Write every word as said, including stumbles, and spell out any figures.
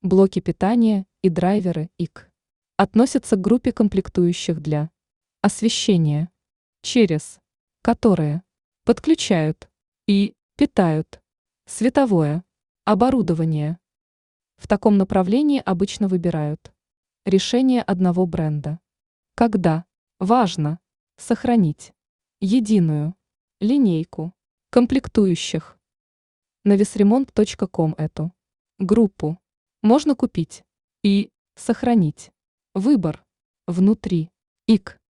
Блоки питания и драйверы И К относятся к группе комплектующих для освещения, через которые подключают и питают световое оборудование. В таком направлении обычно выбирают решение одного бренда. Когда важно сохранить единую линейку комплектующих. На весремонт точка ком эту группу можно купить и сохранить. Выбор внутри И К